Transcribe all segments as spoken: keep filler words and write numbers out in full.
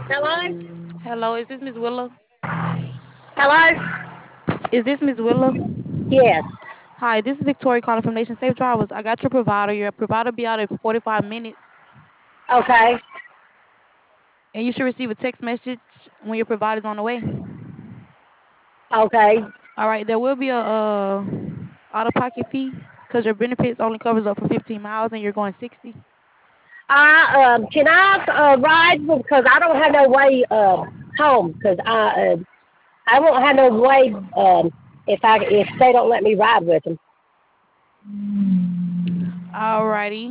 Hello? Hello, is this Miss Willa? Hello? Is this Miss Willa? Yes. Hi, this is Victoria calling from Nation Safe Drivers. I got your provider. Your provider will be out in forty-five minutes, Okay. and you should receive a text message when your provider's on the way. Okay. All right, there will be a uh, out-of-pocket fee because your benefits only covers up for fifteen miles, and you're going sixty. I um can I uh, ride because I don't have no way uh home because I uh, I won't have no way um if I if they don't let me ride with them. Alrighty,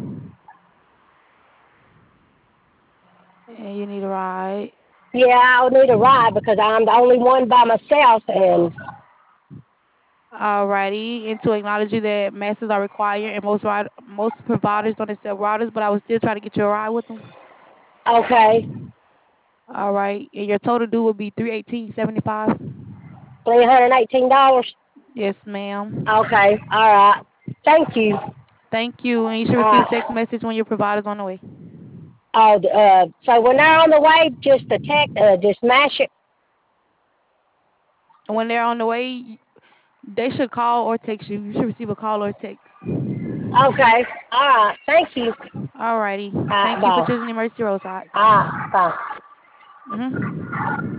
and you need a ride. Yeah, I'll need a ride because I'm the only one by myself and Alrighty, and to acknowledge you that masses are required, and most ride, most providers don't accept riders, but I will still try to get you a ride with them. okay, All right, and your total due will be three eighteen seventy five. three hundred eighteen dollars. Yes, ma'am. Okay, all right. Thank you. Thank you, and you should receive a Uh, text message when your provider's on the way. oh, uh, so when they're on the way, just a text, uh, just mash it. And when they're on the way, they should call or text you. You should receive a call or text. Okay, all right. Thank you. Alrighty. All right, Thank you for bye. choosing Emergency Roadside. All right, bye. Mm-hmm.